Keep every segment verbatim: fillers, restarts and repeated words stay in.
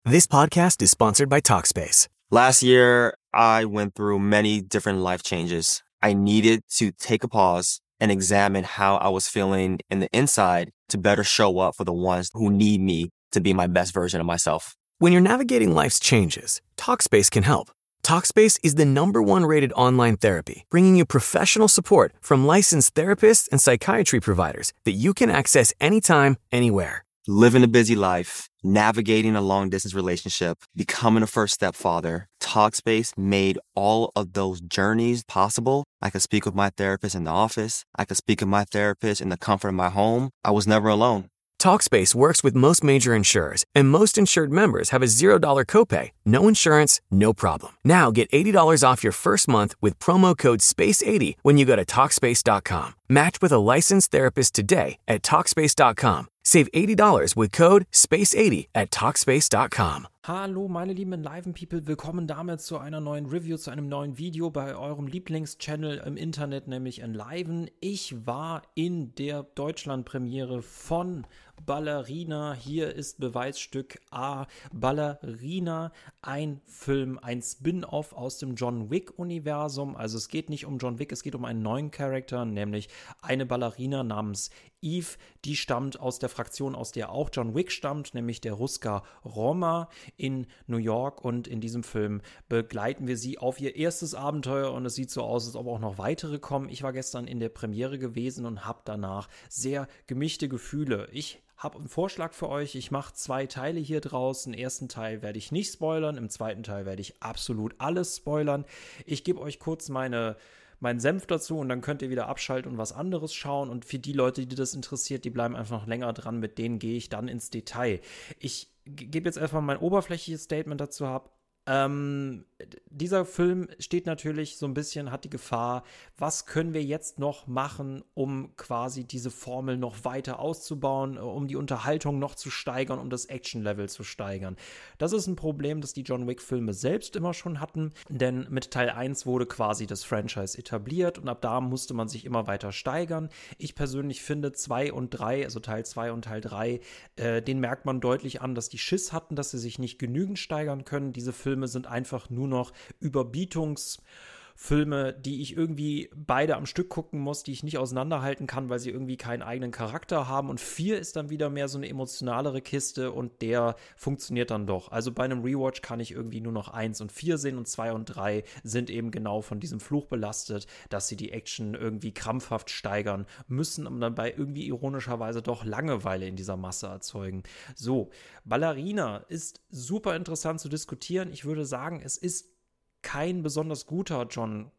This podcast is sponsored by Talkspace. Last year, I went through many different life changes. I needed to take a pause and examine how I was feeling in the inside to better show up for the ones who need me to be my best version of myself. When you're navigating life's changes, Talkspace can help. Talkspace is the number one rated online therapy, bringing you professional support from licensed therapists and psychiatry providers that you can access anytime, anywhere. Living a busy life, navigating a long-distance relationship, becoming a first-step father, Talkspace made all of those journeys possible. I could speak with my therapist in the office. I could speak with my therapist in the comfort of my home. I was never alone. Talkspace works with most major insurers, and most insured members have a zero dollars copay. No insurance, no problem. Now get eighty dollars off your first month with promo code space eighty when you go to Talkspace dot com. Match with a licensed therapist today at Talkspace dot com. Save eighty dollars with code space eighty at Talkspace dot com. Hallo meine lieben Enliven-People, willkommen damit zu einer neuen Review, zu einem neuen Video bei eurem Lieblingschannel im Internet, nämlich Enliven. Ich war in der Deutschlandpremiere von Ballerina. Hier ist Beweisstück A. Ballerina, ein Film, ein Spin-off aus dem John Wick-Universum. Also es geht nicht um John Wick, es geht um einen neuen Charakter, nämlich eine Ballerina namens Eve. Die stammt aus der Fraktion, aus der auch John Wick stammt, nämlich der Ruska Roma in New York. Und in diesem Film begleiten wir sie auf ihr erstes Abenteuer und es sieht so aus, als ob auch noch weitere kommen. Ich war gestern in der Premiere gewesen und habe danach sehr gemischte Gefühle. Ich habe einen Vorschlag für euch. Ich mache zwei Teile hier draus. Im ersten Teil werde ich nicht spoilern, im zweiten Teil werde ich absolut alles spoilern. Ich gebe euch kurz meine meinen Senf dazu und dann könnt ihr wieder abschalten und was anderes schauen. Und für die Leute, die das interessiert, die bleiben einfach noch länger dran. Mit denen gehe ich dann ins Detail. Ich gebe jetzt einfach mein oberflächliches Statement dazu ab. Ähm, dieser Film steht natürlich so ein bisschen, hat die Gefahr, was können wir jetzt noch machen, um quasi diese Formel noch weiter auszubauen, um die Unterhaltung noch zu steigern, um das Action-Level zu steigern. Das ist ein Problem, das die John Wick-Filme selbst immer schon hatten, denn mit Teil eins wurde quasi das Franchise etabliert und ab da musste man sich immer weiter steigern. Ich persönlich finde zwei und drei, also Teil zwei und Teil drei, äh, den merkt man deutlich an, dass die Schiss hatten, dass sie sich nicht genügend steigern können. Diese Filme Filme sind einfach nur noch Überbietungsfilme, die ich irgendwie beide am Stück gucken muss, die ich nicht auseinanderhalten kann, weil sie irgendwie keinen eigenen Charakter haben. Und vier ist dann wieder mehr so eine emotionalere Kiste und der funktioniert dann doch. Also bei einem Rewatch kann ich irgendwie nur noch eins und vier sehen und zwei und drei sind eben genau von diesem Fluch belastet, dass sie die Action irgendwie krampfhaft steigern müssen und dabei irgendwie ironischerweise doch Langeweile in dieser Masse erzeugen. So, Ballerina ist super interessant zu diskutieren. Ich würde sagen, es ist kein besonders guter John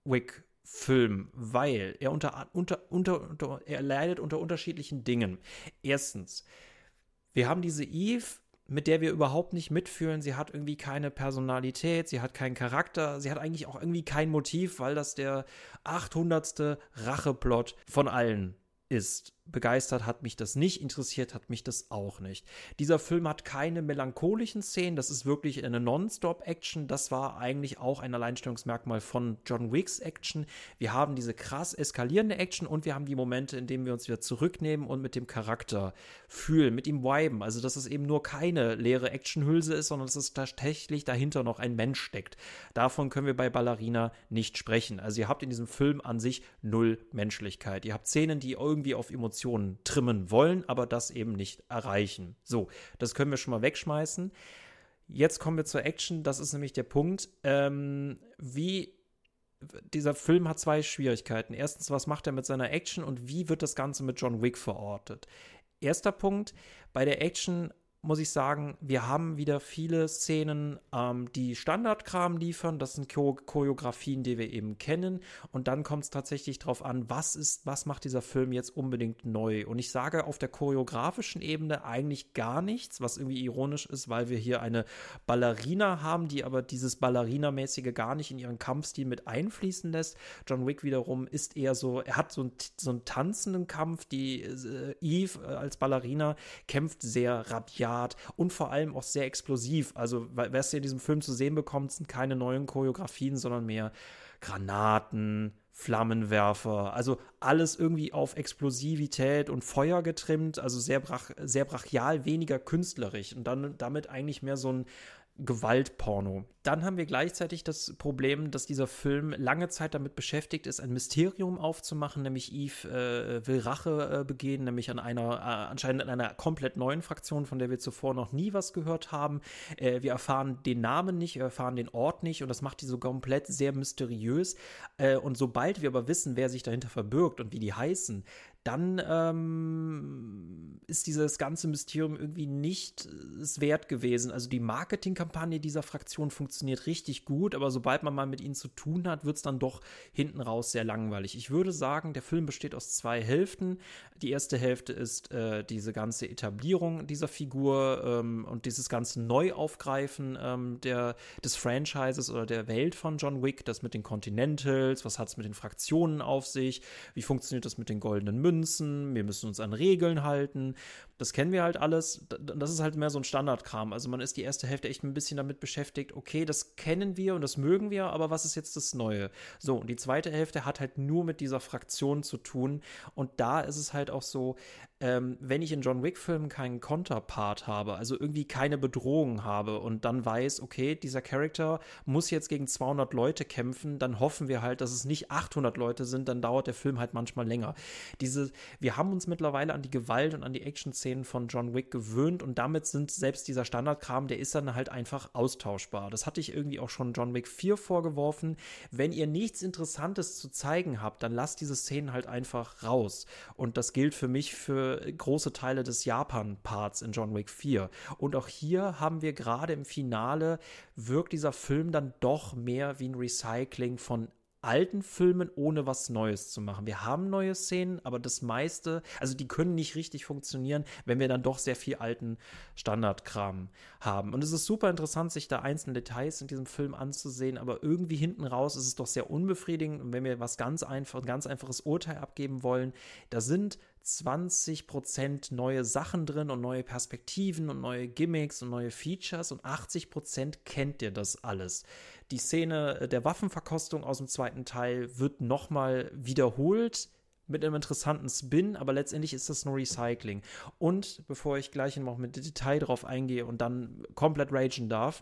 Wick-Film, weil er unter, unter, unter, unter, er leidet unter unterschiedlichen Dingen. Erstens, wir haben diese Eve, mit der wir überhaupt nicht mitfühlen. Sie hat irgendwie keine Personalität, sie hat keinen Charakter, sie hat eigentlich auch irgendwie kein Motiv, weil das der achthundertste Racheplot von allen ist. Begeistert hat mich das nicht, interessiert hat mich das auch nicht. Dieser Film hat keine melancholischen Szenen, das ist wirklich eine Non-Stop-Action. Das war eigentlich auch ein Alleinstellungsmerkmal von John Wicks Action. Wir haben diese krass eskalierende Action und wir haben die Momente, in denen wir uns wieder zurücknehmen und mit dem Charakter fühlen, mit ihm viben. Also, dass es eben nur keine leere Actionhülse ist, sondern dass es tatsächlich dahinter noch ein Mensch steckt. Davon können wir bei Ballerina nicht sprechen. Also, ihr habt in diesem Film an sich null Menschlichkeit. Ihr habt Szenen, die irgendwie auf Emotionen trimmen wollen, aber das eben nicht erreichen. So, das können wir schon mal wegschmeißen. Jetzt kommen wir zur Action. Das ist nämlich der Punkt. Ähm, wie dieser Film hat zwei Schwierigkeiten. Erstens, was macht er mit seiner Action und wie wird das Ganze mit John Wick verortet? Erster Punkt, bei der Action muss ich sagen, wir haben wieder viele Szenen, ähm, die Standardkram liefern. Das sind Chor- Choreografien, die wir eben kennen. Und dann kommt es tatsächlich darauf an, was ist, was macht dieser Film jetzt unbedingt neu? Und ich sage auf der choreografischen Ebene eigentlich gar nichts, was irgendwie ironisch ist, weil wir hier eine Ballerina haben, die aber dieses Ballerina-mäßige gar nicht in ihren Kampfstil mit einfließen lässt. John Wick wiederum ist eher so, er hat so, ein, so einen tanzenden Kampf. Die äh, Eve äh, als Ballerina kämpft sehr rabiat und vor allem auch sehr explosiv. Also, was ihr in diesem Film zu sehen bekommt, sind keine neuen Choreografien, sondern mehr Granaten, Flammenwerfer, also alles irgendwie auf Explosivität und Feuer getrimmt, also sehr, brach, sehr brachial, weniger künstlerisch und dann damit eigentlich mehr so ein Gewaltporno. Dann haben wir gleichzeitig das Problem, dass dieser Film lange Zeit damit beschäftigt ist, ein Mysterium aufzumachen, nämlich Eve äh, will Rache äh, begehen, nämlich an einer, äh, anscheinend an einer komplett neuen Fraktion, von der wir zuvor noch nie was gehört haben. Äh, wir erfahren den Namen nicht, wir erfahren den Ort nicht und das macht die so komplett sehr mysteriös. Äh, und sobald wir aber wissen, wer sich dahinter verbirgt und wie die heißen, dann ähm, ist dieses ganze Mysterium irgendwie nicht es wert gewesen. Also die Marketingkampagne dieser Fraktion funktioniert richtig gut, aber sobald man mal mit ihnen zu tun hat, wird es dann doch hinten raus sehr langweilig. Ich würde sagen, der Film besteht aus zwei Hälften. Die erste Hälfte ist äh, diese ganze Etablierung dieser Figur ähm, und dieses ganze Neuaufgreifen ähm, der, des Franchises oder der Welt von John Wick, das mit den Continentals, was hat es mit den Fraktionen auf sich, wie funktioniert das mit den goldenen Münzen, wir müssen uns an Regeln halten. Das kennen wir halt alles. Das ist halt mehr so ein Standardkram. Also man ist die erste Hälfte echt ein bisschen damit beschäftigt, okay, das kennen wir und das mögen wir, aber was ist jetzt das Neue? So, und die zweite Hälfte hat halt nur mit dieser Fraktion zu tun. Und da ist es halt auch so, ähm, wenn ich in John Wick-Filmen keinen Counterpart habe, also irgendwie keine Bedrohung habe und dann weiß, okay, dieser Charakter muss jetzt gegen zweihundert Leute kämpfen, dann hoffen wir halt, dass es nicht achthundert Leute sind, dann dauert der Film halt manchmal länger. Diese, wir haben uns mittlerweile an die Gewalt und an die Action-Szenen von John Wick gewöhnt und damit sind selbst dieser Standardkram, der ist dann halt einfach austauschbar. Das hatte ich irgendwie auch schon John Wick vier vorgeworfen. Wenn ihr nichts Interessantes zu zeigen habt, dann lasst diese Szenen halt einfach raus. Und das gilt für mich für große Teile des Japan-Parts in John Wick vier. Und auch hier haben wir gerade im Finale, wirkt dieser Film dann doch mehr wie ein Recycling von alten Filmen, ohne was Neues zu machen. Wir haben neue Szenen, aber das meiste, also die können nicht richtig funktionieren, wenn wir dann doch sehr viel alten Standardkram haben. Und es ist super interessant, sich da einzelne Details in diesem Film anzusehen, aber irgendwie hinten raus ist es doch sehr unbefriedigend. Und wenn wir was ganz einfach, ein ganz einfaches Urteil abgeben wollen, da sind zwanzig Prozent neue Sachen drin und neue Perspektiven und neue Gimmicks und neue Features und achtzig Prozent kennt ihr das alles. Die Szene der Waffenverkostung aus dem zweiten Teil wird nochmal wiederholt mit einem interessanten Spin, aber letztendlich ist das nur Recycling. Und bevor ich gleich noch mit Detail drauf eingehe und dann komplett ragen darf,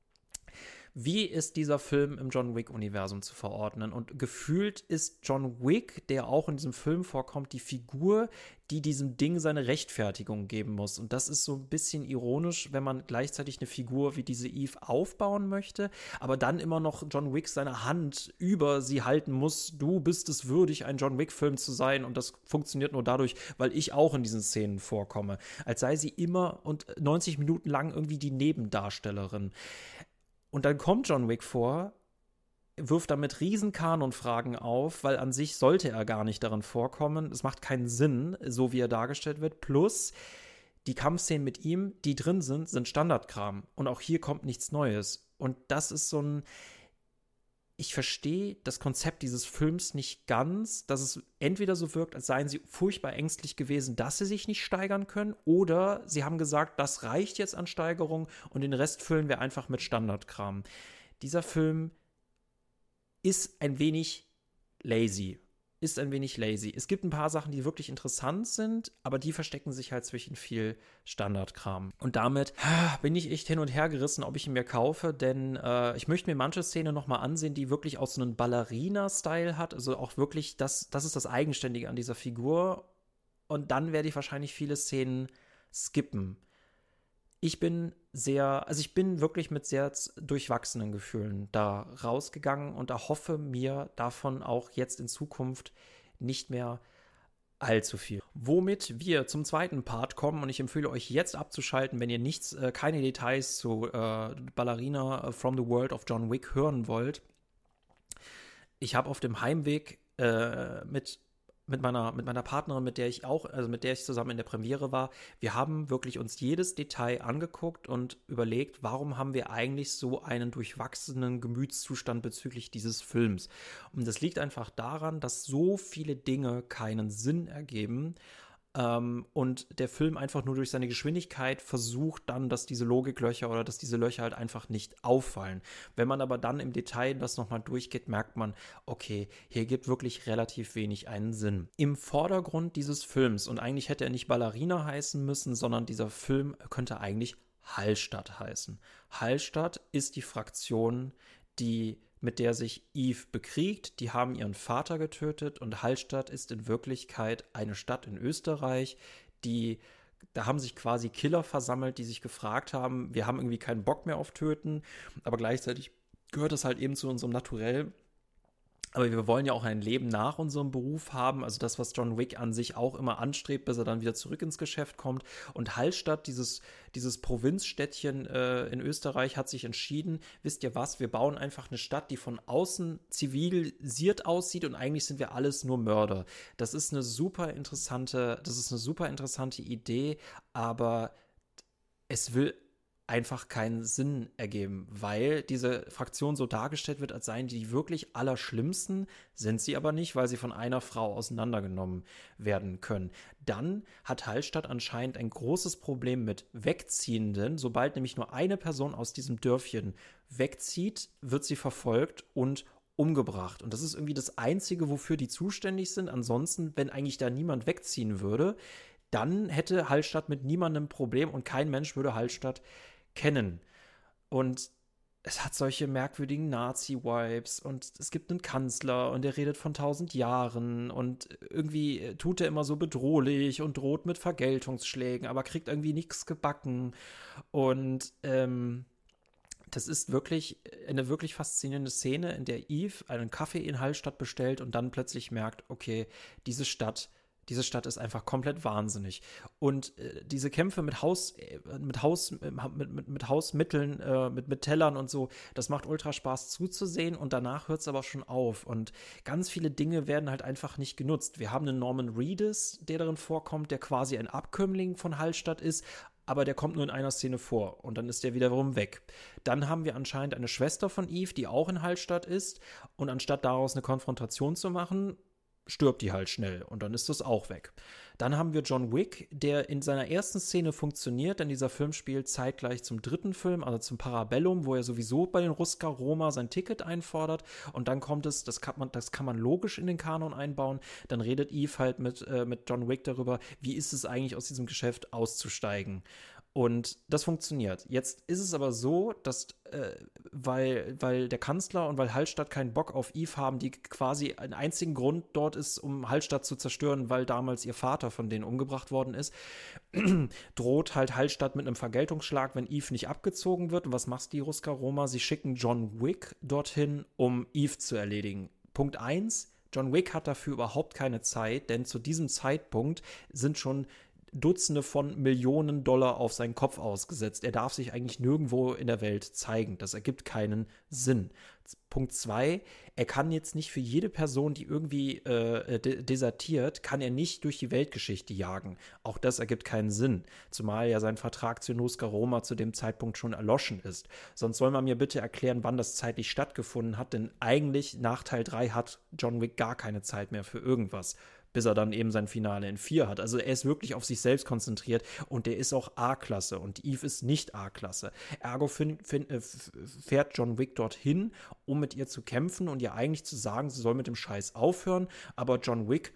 wie ist dieser Film im John Wick-Universum zu verordnen? Und gefühlt ist John Wick, der auch in diesem Film vorkommt, die Figur, die diesem Ding seine Rechtfertigung geben muss. Und das ist so ein bisschen ironisch, wenn man gleichzeitig eine Figur wie diese Eve aufbauen möchte, aber dann immer noch John Wick seine Hand über sie halten muss. Du bist es würdig, ein John Wick-Film zu sein. Und das funktioniert nur dadurch, weil ich auch in diesen Szenen vorkomme. Als sei sie immer und neunzig Minuten lang irgendwie die Nebendarstellerin. Und dann kommt John Wick vor, wirft damit riesen Kanonfragen auf, weil an sich sollte er gar nicht darin vorkommen. Es macht keinen Sinn, so wie er dargestellt wird. Plus, die Kampfszenen mit ihm, die drin sind, sind Standardkram. Und auch hier kommt nichts Neues. Und das ist so ein Ich verstehe das Konzept dieses Films nicht ganz, dass es entweder so wirkt, als seien sie furchtbar ängstlich gewesen, dass sie sich nicht steigern können, oder sie haben gesagt, das reicht jetzt an Steigerung und den Rest füllen wir einfach mit Standardkram. Dieser Film ist ein wenig lazy. Ist ein wenig lazy. Es gibt ein paar Sachen, die wirklich interessant sind, aber die verstecken sich halt zwischen viel Standardkram. Und damit bin ich echt hin und her gerissen, ob ich ihn mir kaufe, denn äh, ich möchte mir manche Szene nochmal ansehen, die wirklich auch so einen Ballerina-Style hat, also auch wirklich, das, das ist das Eigenständige an dieser Figur. Und dann werde ich wahrscheinlich viele Szenen skippen. Ich bin sehr, also ich bin wirklich mit sehr durchwachsenen Gefühlen da rausgegangen und erhoffe mir davon auch jetzt in Zukunft nicht mehr allzu viel. Womit wir zum zweiten Part kommen und ich empfehle euch jetzt abzuschalten, wenn ihr nichts, äh, keine Details zu äh, Ballerina from the World of John Wick hören wollt. Ich habe auf dem Heimweg äh, mit Mit meiner, mit meiner Partnerin, mit der ich auch, also mit der ich zusammen in der Premiere war, wir haben wirklich uns jedes Detail angeguckt und überlegt, warum haben wir eigentlich so einen durchwachsenen Gemütszustand bezüglich dieses Films. Und das liegt einfach daran, dass so viele Dinge keinen Sinn ergeben Ähm, und der Film einfach nur durch seine Geschwindigkeit versucht dann, dass diese Logiklöcher oder dass diese Löcher halt einfach nicht auffallen. Wenn man aber dann im Detail das nochmal durchgeht, merkt man, okay, hier gibt wirklich relativ wenig einen Sinn. Im Vordergrund dieses Films, und eigentlich hätte er nicht Ballerina heißen müssen, sondern dieser Film könnte eigentlich Hallstatt heißen. Hallstatt ist die Fraktion, die mit der sich Eve bekriegt. Die haben ihren Vater getötet und Hallstatt ist in Wirklichkeit eine Stadt in Österreich, die, da haben sich quasi Killer versammelt, die sich gefragt haben, wir haben irgendwie keinen Bock mehr auf Töten, aber gleichzeitig gehört es halt eben zu unserem Naturell. Aber wir wollen ja auch ein Leben nach unserem Beruf haben, also das, was John Wick an sich auch immer anstrebt, bis er dann wieder zurück ins Geschäft kommt. Und Hallstatt, dieses, dieses Provinzstädtchen äh, in Österreich, hat sich entschieden, wisst ihr was, wir bauen einfach eine Stadt, die von außen zivilisiert aussieht und eigentlich sind wir alles nur Mörder. Das ist eine super interessante, das ist eine super interessante Idee, aber es will einfach keinen Sinn ergeben, weil diese Fraktion so dargestellt wird, als seien die wirklich Allerschlimmsten, sind sie aber nicht, weil sie von einer Frau auseinandergenommen werden können. Dann hat Hallstatt anscheinend ein großes Problem mit Wegziehenden. Sobald nämlich nur eine Person aus diesem Dörfchen wegzieht, wird sie verfolgt und umgebracht. Und das ist irgendwie das Einzige, wofür die zuständig sind. Ansonsten, wenn eigentlich da niemand wegziehen würde, dann hätte Hallstatt mit niemandem ein Problem und kein Mensch würde Hallstatt kennen. Und es hat solche merkwürdigen Nazi-Vibes und es gibt einen Kanzler und der redet von tausend Jahren und irgendwie tut er immer so bedrohlich und droht mit Vergeltungsschlägen, aber kriegt irgendwie nichts gebacken. Und ähm, das ist wirklich eine wirklich faszinierende Szene, in der Eve einen Kaffee in Hallstatt bestellt und dann plötzlich merkt, okay, diese Stadt Diese Stadt ist einfach komplett wahnsinnig. Und äh, diese Kämpfe mit Haus, äh, mit Haus, äh, mit, mit, mit Hausmitteln, äh, mit, mit Tellern und so, das macht ultra Spaß zuzusehen und danach hört es aber schon auf. Und ganz viele Dinge werden halt einfach nicht genutzt. Wir haben einen Norman Reedus, der darin vorkommt, der quasi ein Abkömmling von Hallstatt ist, aber der kommt nur in einer Szene vor und dann ist der wiederum weg. Dann haben wir anscheinend eine Schwester von Eve, die auch in Hallstatt ist und anstatt daraus eine Konfrontation zu machen, stirbt die halt schnell und dann ist das auch weg. Dann haben wir John Wick, der in seiner ersten Szene funktioniert, denn dieser Film spielt zeitgleich zum dritten Film, also zum Parabellum, wo er sowieso bei den Ruska Roma sein Ticket einfordert und dann kommt es, das kann man, das kann man logisch in den Kanon einbauen, dann redet Eve halt mit, äh, mit John Wick darüber, wie ist es eigentlich aus diesem Geschäft auszusteigen. Und das funktioniert. Jetzt ist es aber so, dass, äh, weil, weil der Kanzler und weil Hallstatt keinen Bock auf Eve haben, die quasi einen einzigen Grund dort ist, um Hallstatt zu zerstören, weil damals ihr Vater von denen umgebracht worden ist, droht halt Hallstatt mit einem Vergeltungsschlag, wenn Eve nicht abgezogen wird. Und was macht die Ruska Roma? Sie schicken John Wick dorthin, um Eve zu erledigen. Punkt eins, John Wick hat dafür überhaupt keine Zeit, denn zu diesem Zeitpunkt sind schon Dutzende von Millionen Dollar auf seinen Kopf ausgesetzt. Er darf sich eigentlich nirgendwo in der Welt zeigen. Das ergibt keinen Sinn. Punkt zwei, er kann jetzt nicht für jede Person, die irgendwie äh, de- desertiert, kann er nicht durch die Weltgeschichte jagen. Auch das ergibt keinen Sinn. Zumal ja sein Vertrag zu Ruska Roma zu dem Zeitpunkt schon erloschen ist. Sonst soll man mir bitte erklären, wann das zeitlich stattgefunden hat, denn eigentlich nach Teil drei hat John Wick gar keine Zeit mehr für irgendwas, bis er dann eben sein Finale in vier hat. Also er ist wirklich auf sich selbst konzentriert und der ist auch A-Klasse und Eve ist nicht A-Klasse. Ergo fin, fin, äh, fährt John Wick dorthin, um mit ihr zu kämpfen und ihr eigentlich zu sagen, sie soll mit dem Scheiß aufhören, aber John Wick,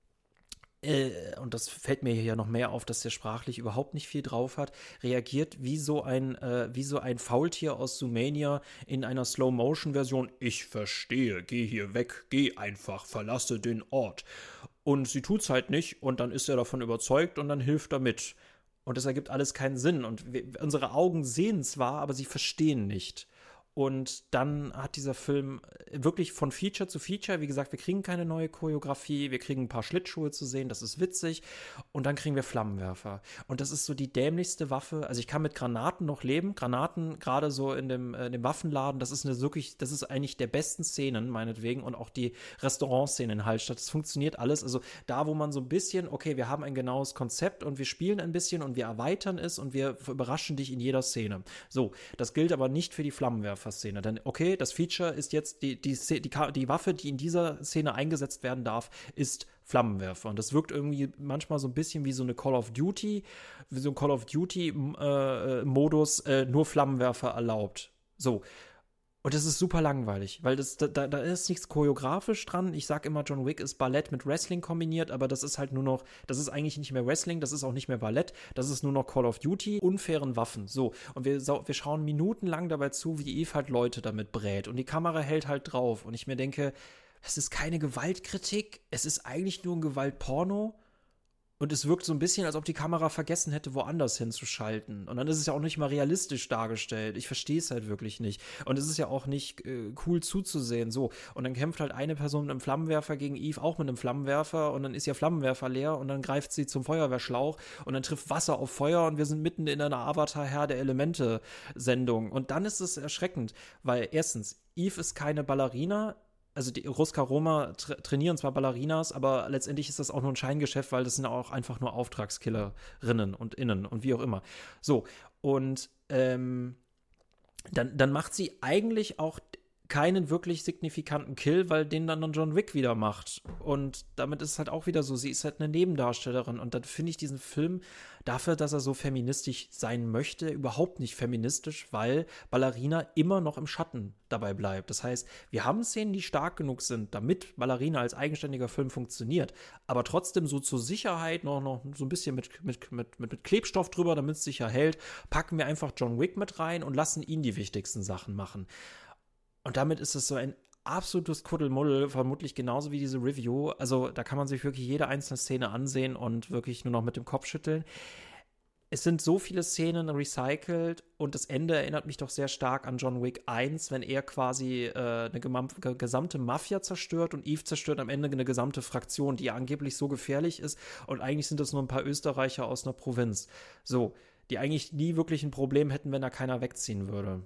äh, und das fällt mir hier noch mehr auf, dass der sprachlich überhaupt nicht viel drauf hat, reagiert wie so ein, äh, wie so ein Faultier aus Zoomania in einer Slow-Motion-Version. Ich verstehe, geh hier weg, geh einfach, verlasse den Ort. Und sie tut's halt nicht und dann ist er davon überzeugt und dann hilft er mit. Und das ergibt alles keinen Sinn. Und wir, unsere Augen sehen zwar, aber sie verstehen nicht. Und dann hat dieser Film wirklich von Feature zu Feature, wie gesagt, wir kriegen keine neue Choreografie, wir kriegen ein paar Schlittschuhe zu sehen, das ist witzig. Und dann kriegen wir Flammenwerfer. Und das ist so die dämlichste Waffe. Also ich kann mit Granaten noch leben. Granaten, gerade so in dem, äh, in dem Waffenladen, das ist eine wirklich, das ist eigentlich der besten Szenen, meinetwegen. Und auch die Restaurantszene in Hallstatt, das funktioniert alles. Also da, wo man so ein bisschen, okay, wir haben ein genaues Konzept und wir spielen ein bisschen und wir erweitern es und wir überraschen dich in jeder Szene. So, das gilt aber nicht für die Flammenwerfer. Flammenwerfer-Szene. Denn okay, das Feature ist jetzt, die, die, die, die, die Waffe, die in dieser Szene eingesetzt werden darf, ist Flammenwerfer. Und das wirkt irgendwie manchmal so ein bisschen wie so eine Call of Duty, wie so ein Call of Duty-Modus, äh, äh, nur Flammenwerfer erlaubt. So. Und das ist super langweilig, weil das, da, da ist nichts choreografisch dran. Ich sag immer, John Wick ist Ballett mit Wrestling kombiniert, aber das ist halt nur noch, das ist eigentlich nicht mehr Wrestling, das ist auch nicht mehr Ballett, das ist nur noch Call of Duty, unfairen Waffen. So, und wir, wir schauen minutenlang dabei zu, wie Eve halt Leute damit brät und die Kamera hält halt drauf und ich mir denke, es ist keine Gewaltkritik, es ist eigentlich nur ein Gewaltporno. Und es wirkt so ein bisschen, als ob die Kamera vergessen hätte, woanders hinzuschalten. Und dann ist es ja auch nicht mal realistisch dargestellt. Ich verstehe es halt wirklich nicht. Und es ist ja auch nicht äh, cool zuzusehen. So. Und dann kämpft halt eine Person mit einem Flammenwerfer gegen Eve, auch mit einem Flammenwerfer. Und dann ist ihr Flammenwerfer leer. Und dann greift sie zum Feuerwehrschlauch. Und dann trifft Wasser auf Feuer. Und wir sind mitten in einer Avatar-Herr der Elemente-Sendung. Und dann ist es erschreckend. Weil erstens, Eve ist keine Ballerina. Also die Ruska Roma tra- trainieren zwar Ballerinas, aber letztendlich ist das auch nur ein Scheingeschäft, weil das sind auch einfach nur Auftragskillerinnen und Innen und wie auch immer. So, und ähm, dann, dann macht sie eigentlich auch keinen wirklich signifikanten Kill, weil den dann John Wick wieder macht. Und damit ist es halt auch wieder so, sie ist halt eine Nebendarstellerin. Und dann finde ich diesen Film dafür, dass er so feministisch sein möchte, überhaupt nicht feministisch, weil Ballerina immer noch im Schatten dabei bleibt. Das heißt, wir haben Szenen, die stark genug sind, damit Ballerina als eigenständiger Film funktioniert, aber trotzdem so zur Sicherheit noch, noch so ein bisschen mit, mit, mit, mit Klebstoff drüber, damit es sicher hält, packen wir einfach John Wick mit rein und lassen ihn die wichtigsten Sachen machen. Und damit ist es so ein absolutes Kuddelmuddel, vermutlich genauso wie diese Review. Also da kann man sich wirklich jede einzelne Szene ansehen und wirklich nur noch mit dem Kopf schütteln. Es sind so viele Szenen recycelt und das Ende erinnert mich doch sehr stark an John Wick eins, wenn er quasi äh, eine gemam- gesamte Mafia zerstört und Eve zerstört am Ende eine gesamte Fraktion, die angeblich so gefährlich ist und eigentlich sind das nur ein paar Österreicher aus einer Provinz. So, die eigentlich nie wirklich ein Problem hätten, wenn da keiner wegziehen würde.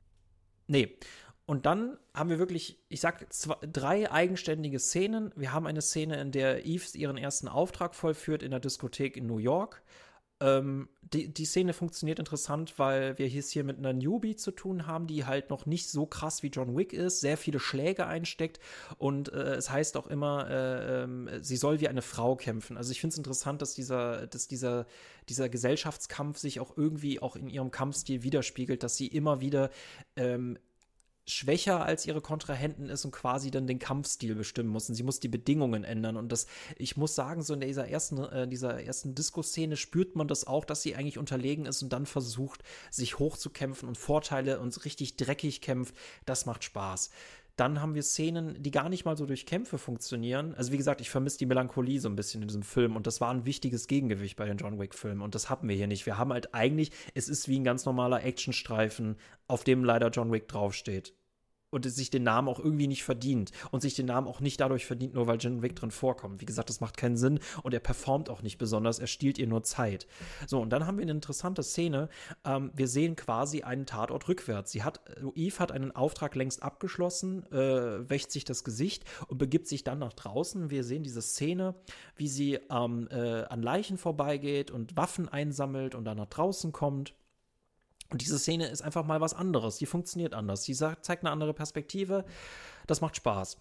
Nee. Und dann haben wir wirklich, ich sag, zwei, drei eigenständige Szenen. Wir haben eine Szene, in der Eve ihren ersten Auftrag vollführt in der Diskothek in New York. Ähm, die, die Szene funktioniert interessant, weil wir es hier mit einer Newbie zu tun haben, die halt noch nicht so krass wie John Wick ist, sehr viele Schläge einsteckt und äh, es heißt auch immer, äh, äh, sie soll wie eine Frau kämpfen. Also ich finde es interessant, dass dieser, dass dieser, dieser Gesellschaftskampf sich auch irgendwie auch in ihrem Kampfstil widerspiegelt, dass sie immer wieder ähm, schwächer als ihre Kontrahenten ist und quasi dann den Kampfstil bestimmen muss. Und sie muss die Bedingungen ändern. Und das, ich muss sagen, so in dieser ersten, äh, dieser ersten Disco-Szene spürt man das auch, dass sie eigentlich unterlegen ist und dann versucht, sich hochzukämpfen und Vorteile und richtig dreckig kämpft. Das macht Spaß. Dann haben wir Szenen, die gar nicht mal so durch Kämpfe funktionieren. Also wie gesagt, ich vermisse die Melancholie so ein bisschen in diesem Film und das war ein wichtiges Gegengewicht bei den John Wick-Filmen und das hatten wir hier nicht. Wir haben halt eigentlich, es ist wie ein ganz normaler Actionstreifen, auf dem leider John Wick draufsteht. Und es sich den Namen auch irgendwie nicht verdient. Und sich den Namen auch nicht dadurch verdient, nur weil John Wick drin vorkommt. Wie gesagt, das macht keinen Sinn. Und er performt auch nicht besonders. Er stiehlt ihr nur Zeit. So, und dann haben wir eine interessante Szene. Ähm, wir sehen quasi einen Tatort rückwärts. Sie hat, Eve hat einen Auftrag längst abgeschlossen, äh, wäscht sich das Gesicht und begibt sich dann nach draußen. Wir sehen diese Szene, wie sie ähm, äh, an Leichen vorbeigeht und Waffen einsammelt und dann nach draußen kommt. Und diese Szene ist einfach mal was anderes. Die funktioniert anders. Die zeigt eine andere Perspektive. Das macht Spaß.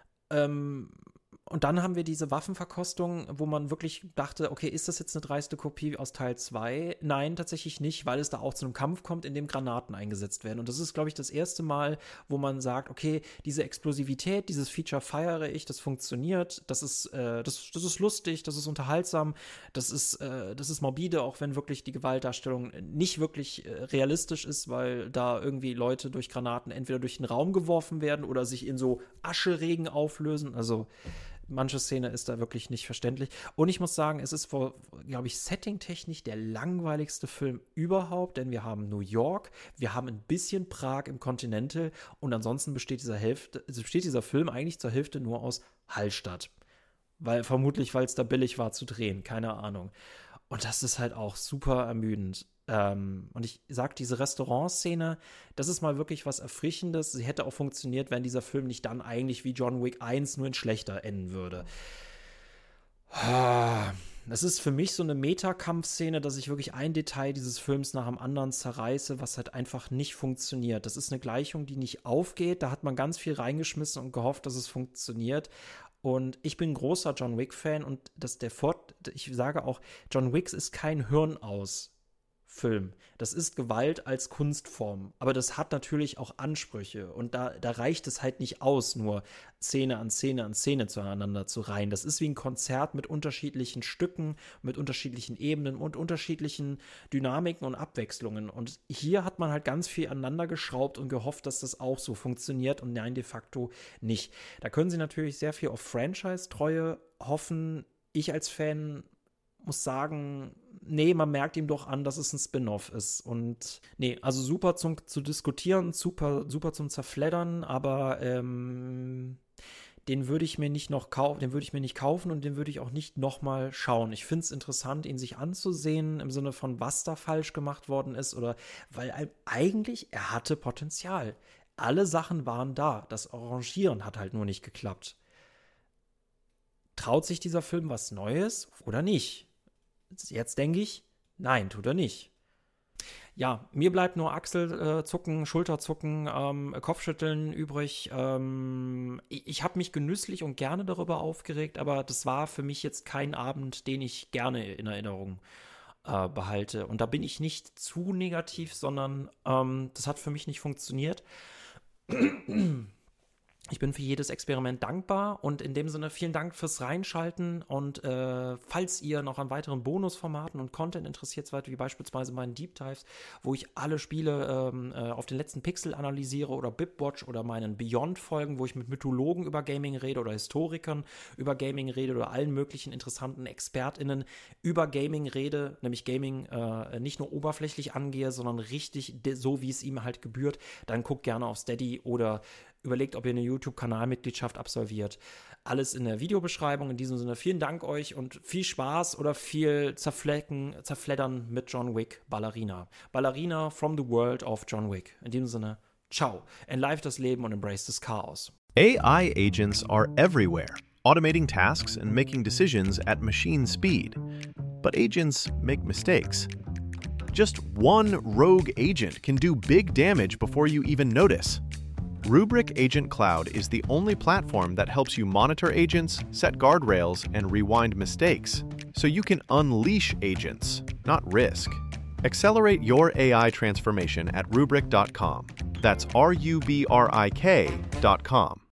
Ähm, und dann haben wir diese Waffenverkostung, wo man wirklich dachte, okay, ist das jetzt eine dreiste Kopie aus Teil zwei? Nein, tatsächlich nicht, weil es da auch zu einem Kampf kommt, in dem Granaten eingesetzt werden. Und das ist, glaube ich, das erste Mal, wo man sagt, okay, diese Explosivität, dieses Feature feiere ich, das funktioniert, das ist, äh, das, das ist lustig, das ist unterhaltsam, das ist, äh, das ist morbide, auch wenn wirklich die Gewaltdarstellung nicht wirklich äh, realistisch ist, weil da irgendwie Leute durch Granaten entweder durch den Raum geworfen werden oder sich in so Ascheregen auflösen. Also manche Szene ist da wirklich nicht verständlich. Und ich muss sagen, es ist, glaube ich, settingtechnisch der langweiligste Film überhaupt, denn wir haben New York, wir haben ein bisschen Prag im Continental und ansonsten besteht dieser, Hälfte, besteht dieser Film eigentlich zur Hälfte nur aus Hallstatt. Weil, vermutlich, weil es da billig war zu drehen, keine Ahnung. Und das ist halt auch super ermüdend. Ähm, und ich sag, diese Restaurantszene, das ist mal wirklich was Erfrischendes. Sie hätte auch funktioniert, wenn dieser Film nicht dann eigentlich wie John Wick eins nur in schlechter enden würde. Das ist für mich so eine Metakampfszene, dass ich wirklich ein Detail dieses Films nach dem anderen zerreiße, was halt einfach nicht funktioniert. Das ist eine Gleichung, die nicht aufgeht. Da hat man ganz viel reingeschmissen und gehofft, dass es funktioniert. Und ich bin ein großer John Wick-Fan und das der Fort, ich sage auch, John Wick ist kein Hirnaus-Film. Das ist Gewalt als Kunstform. Aber das hat natürlich auch Ansprüche. Und da, da reicht es halt nicht aus, nur Szene an Szene an Szene zueinander zu reihen. Das ist wie ein Konzert mit unterschiedlichen Stücken, mit unterschiedlichen Ebenen und unterschiedlichen Dynamiken und Abwechslungen. Und hier hat man halt ganz viel aneinander geschraubt und gehofft, dass das auch so funktioniert. Und nein, de facto nicht. Da können sie natürlich sehr viel auf Franchise-Treue hoffen. Ich als Fan muss sagen, nee, man merkt ihm doch an, dass es ein Spin-off ist. Und nee, also super zum zu diskutieren, super, super zum Zerfleddern, aber ähm, den würde ich mir nicht noch kaufen, den würde ich mir nicht kaufen und den würde ich auch nicht nochmal schauen. Ich finde es interessant, ihn sich anzusehen, im Sinne von, was da falsch gemacht worden ist, oder weil eigentlich, er hatte Potenzial. Alle Sachen waren da. Das Arrangieren hat halt nur nicht geklappt. Traut sich dieser Film was Neues oder nicht? Jetzt denke ich, nein, tut er nicht. Ja, mir bleibt nur Achselzucken, Schulterzucken, ähm, Kopfschütteln übrig. Ähm, ich ich habe mich genüsslich und gerne darüber aufgeregt, aber das war für mich jetzt kein Abend, den ich gerne in Erinnerung äh, behalte. Und da bin ich nicht zu negativ, sondern ähm, das hat für mich nicht funktioniert. Ich bin für jedes Experiment dankbar und in dem Sinne vielen Dank fürs Reinschalten und äh, falls ihr noch an weiteren Bonusformaten und Content interessiert seid, wie beispielsweise meinen Deep Dives, wo ich alle Spiele ähm, äh, auf den letzten Pixel analysiere oder Bipwatch oder meinen Beyond-Folgen, wo ich mit Mythologen über Gaming rede oder Historikern über Gaming rede oder allen möglichen interessanten ExpertInnen über Gaming rede, nämlich Gaming äh, nicht nur oberflächlich angehe, sondern richtig so, wie es ihm halt gebührt, dann guckt gerne auf Steady oder überlegt, ob ihr eine YouTube-Kanalmitgliedschaft absolviert. Alles in der Videobeschreibung. In diesem Sinne vielen Dank euch und viel Spaß oder viel Zerflecken, Zerfleddern mit John Wick Ballerina. Ballerina from the world of John Wick. In diesem Sinne, ciao. Enlive das Leben und embrace das Chaos. A I agents are everywhere, automating tasks and making decisions at machine speed. But agents make mistakes. Just one rogue agent can do big damage before you even notice. Rubrik Agent Cloud is the only platform that helps you monitor agents, set guardrails, and rewind mistakes, so you can unleash agents, not risk. Accelerate your A I transformation at rubrik dot com. That's R U B R I K dot com.